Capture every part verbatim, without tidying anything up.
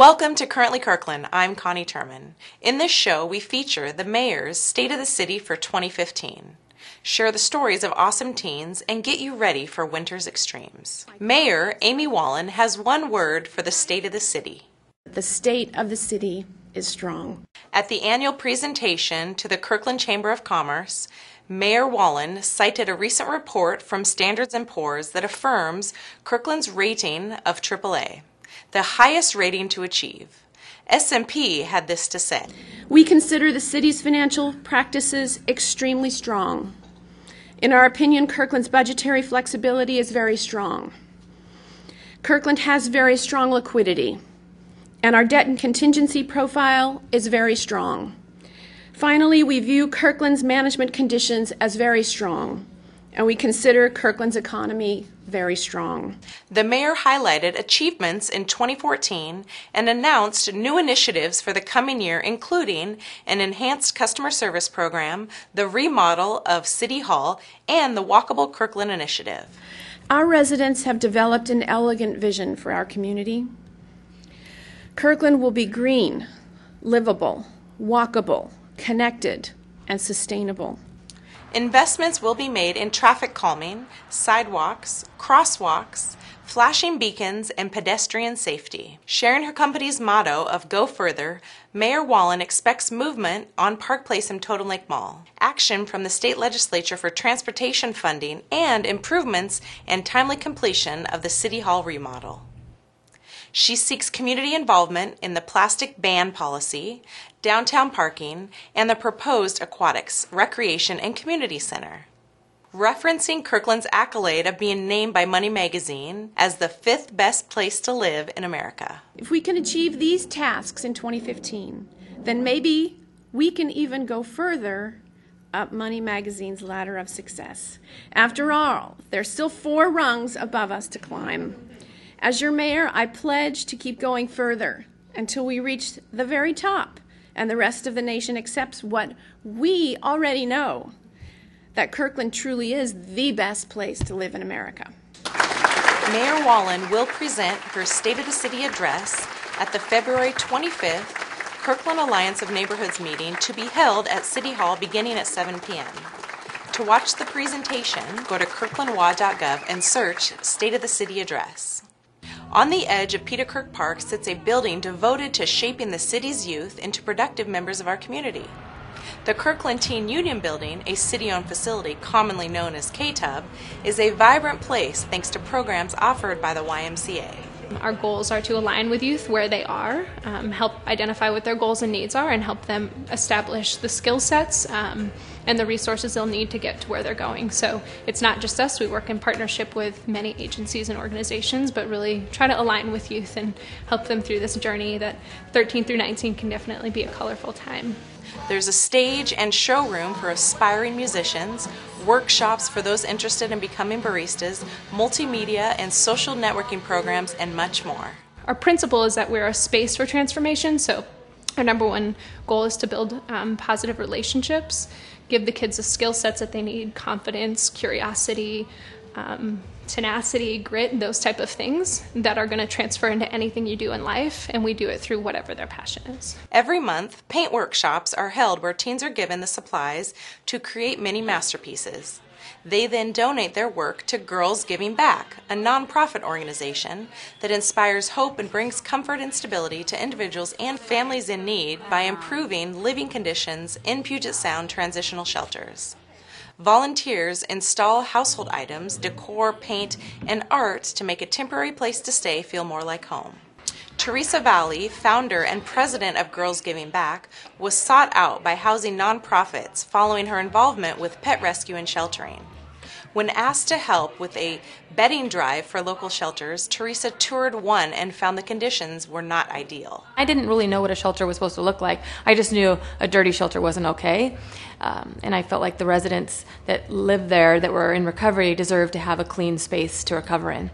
Welcome to Currently Kirkland. I'm Connie Turman. In this show, we feature the mayor's State of the City for twenty fifteen. Share the stories of awesome teens and get you ready for winter's extremes. Mayor Amy Wallen has one word for the state of the city. The state of the city is strong. At the annual presentation to the Kirkland Chamber of Commerce, Mayor Wallen cited a recent report from Standards and Poor's that affirms Kirkland's rating of triple A, the highest rating to achieve. S and P had this to say. We consider the city's financial practices extremely strong. In our opinion, Kirkland's budgetary flexibility is very strong. Kirkland has very strong liquidity, and our debt and contingency profile is very strong. Finally, we view Kirkland's management conditions as very strong, and we consider Kirkland's economy very strong. The mayor highlighted achievements in twenty fourteen and announced new initiatives for the coming year, including an enhanced customer service program, the remodel of City Hall, and the Walkable Kirkland initiative. Our residents have developed an elegant vision for our community. Kirkland will be green, livable, walkable, connected, and sustainable. Investments will be made in traffic calming, sidewalks, crosswalks, flashing beacons, and pedestrian safety. Sharing her company's motto of Go Further, Mayor Wallen expects movement on Park Place and Totem Lake Mall, action from the state legislature for transportation funding, and improvements and timely completion of the City Hall remodel. She seeks community involvement in the plastic ban policy, downtown parking, and the proposed aquatics, recreation, and community center. Referencing Kirkland's accolade of being named by Money Magazine as the fifth best place to live in America. If we can achieve these tasks in twenty fifteen, then maybe we can even go further up Money Magazine's ladder of success. After all, there's still four rungs above us to climb. As your mayor, I pledge to keep going further until we reach the very top and the rest of the nation accepts what we already know, that Kirkland truly is the best place to live in America. Mayor Wallen will present her State of the City address at the February twenty-fifth Kirkland Alliance of Neighborhoods meeting to be held at City Hall beginning at seven p m To watch the presentation, go to kirkland w a dot gov and search State of the City address. On the edge of Peter Kirk Park sits a building devoted to shaping the city's youth into productive members of our community. The Kirkland Teen Union Building, a city-owned facility commonly known as K T U B, is a vibrant place thanks to programs offered by the Y M C A. Our goals are to align with youth where they are, um, help identify what their goals and needs are, and help them establish the skill sets um, and the resources they'll need to get to where they're going. So it's not just us. We work in partnership with many agencies and organizations, but really try to align with youth and help them through this journey that thirteen through nineteen can definitely be a colorful time. There's a stage and showroom for aspiring musicians, workshops for those interested in becoming baristas, multimedia and social networking programs, and much more. Our principle is that we're a space for transformation, so our number one goal is to build um, positive relationships, give the kids the skill sets that they need, confidence, curiosity, um, tenacity, grit, those type of things that are going to transfer into anything you do in life, and we do it through whatever their passion is. Every month, paint workshops are held where teens are given the supplies to create mini masterpieces. They then donate their work to Girls Giving Back, a nonprofit organization that inspires hope and brings comfort and stability to individuals and families in need by improving living conditions in Puget Sound transitional shelters. Volunteers install household items, decor, paint, and art to make a temporary place to stay feel more like home. Teresa Valley, founder and president of Girls Giving Back, was sought out by housing nonprofits following her involvement with pet rescue and sheltering. When asked to help with a bedding drive for local shelters, Teresa toured one and found the conditions were not ideal. I didn't really know what a shelter was supposed to look like. I just knew a dirty shelter wasn't okay. Um, and I felt like the residents that lived there that were in recovery deserved to have a clean space to recover in.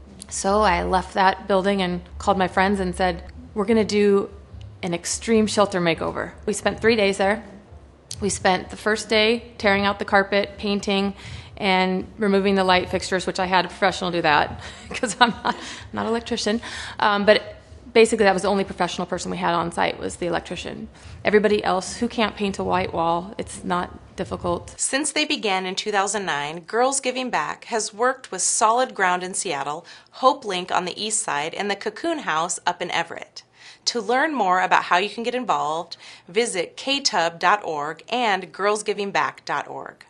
So I left that building and called my friends and said, we're going to do an extreme shelter makeover. We spent three days there. We spent the first day tearing out the carpet, painting, and removing the light fixtures, which I had a professional do that because I'm not, not an electrician. Um, but basically, that was the only professional person we had on site was the electrician. Everybody else who can't paint a white wall, it's not difficult. Since they began in two thousand nine, Girls Giving Back has worked with Solid Ground in Seattle, Hope Link on the east side, and the Cocoon House up in Everett. To learn more about how you can get involved, visit k tub dot org and girls giving back dot org.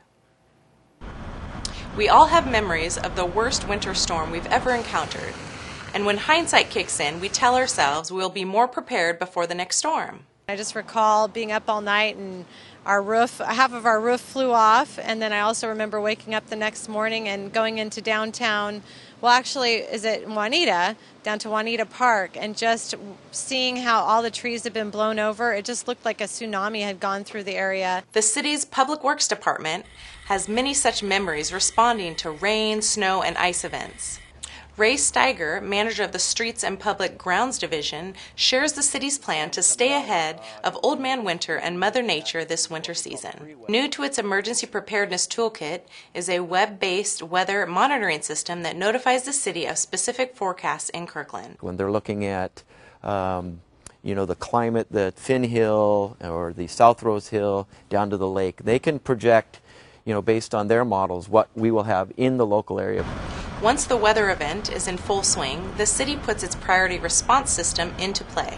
We all have memories of the worst winter storm we've ever encountered. And when hindsight kicks in, we tell ourselves we'll be more prepared before the next storm. I just recall being up all night and our roof, half of our roof flew off, and then I also remember waking up the next morning and going into downtown, well actually is it Juanita, down to Juanita Park, and just seeing how all the trees had been blown over. It just looked like a tsunami had gone through the area. The city's Public Works Department has many such memories responding to rain, snow, and ice events. Ray Steiger, manager of the Streets and Public Grounds Division, shares the city's plan to stay ahead of Old Man Winter and Mother Nature this winter season. New to its Emergency Preparedness Toolkit is a web-based weather monitoring system that notifies the city of specific forecasts in Kirkland. When they're looking at um, you know, the climate, the Finn Hill or the South Rose Hill down to the lake, they can project, you know, based on their models, what we will have in the local area. Once the weather event is in full swing, the city puts its priority response system into play.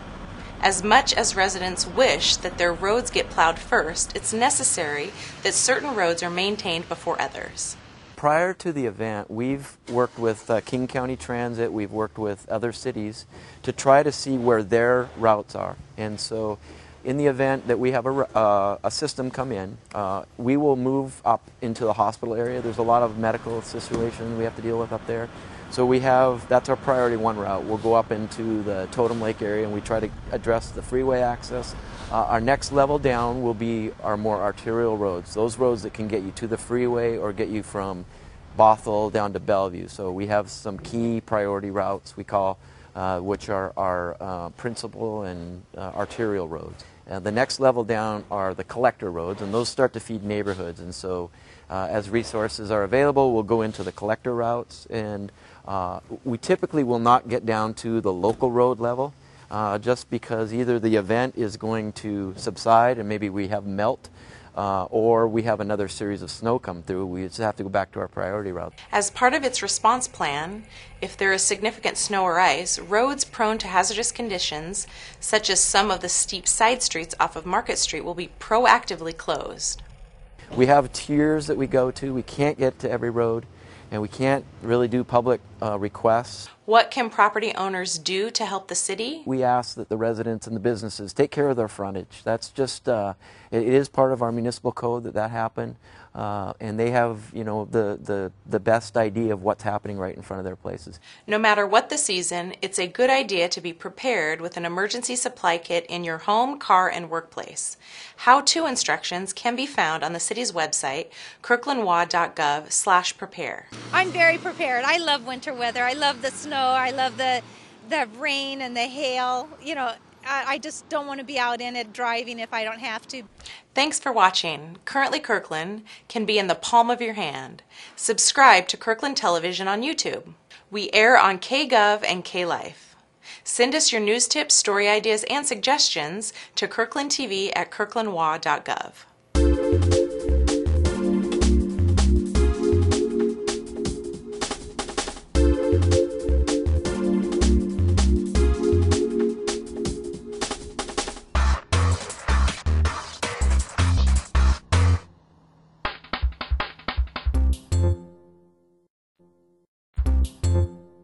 As much as residents wish that their roads get plowed first, it's necessary that certain roads are maintained before others. Prior to the event, we've worked with uh, King County Transit, we've worked with other cities to try to see where their routes are. And so in the event that we have a, uh, a system come in, uh, we will move up into the hospital area. There's a lot of medical situations we have to deal with up there. So we have, that's our priority one route. We'll go up into the Totem Lake area and we try to address the freeway access. Uh, our next level down will be our more arterial roads, those roads that can get you to the freeway or get you from Bothell down to Bellevue. So we have some key priority routes we call, uh, which are our uh, principal and uh, arterial roads. Uh, the next level down are the collector roads, and those start to feed neighborhoods. And so uh, as resources are available, we'll go into the collector routes. And uh, we typically will not get down to the local road level, uh, just because either the event is going to subside and maybe we have melt, uh, or we have another series of snow come through. We just have to go back to our priority route. As part of its response plan, if there is significant snow or ice, roads prone to hazardous conditions, such as some of the steep side streets off of Market Street, will be proactively closed. We have tiers that we go to. We can't get to every road, and we can't really do public uh, requests. What can property owners do to help the city? We ask that the residents and the businesses take care of their frontage. That's just, uh, it is part of our municipal code that that happen. Uh, and they have, you know, the, the, the best idea of what's happening right in front of their places. No matter what the season, it's a good idea to be prepared with an emergency supply kit in your home, car, and workplace. How-to instructions can be found on the city's website, kirkland w a dot gov slash prepare. I'm very prepared. I love winter weather. I love the snow. I love the, the rain and the hail. You know, I just don't want to be out in it driving if I don't have to. Thanks for watching. Currently Kirkland can be in the palm of your hand. Subscribe to Kirkland Television on YouTube. We air on KGov and KLife. Send us your news tips, story ideas, and suggestions to kirkland t v at kirkland w a dot gov.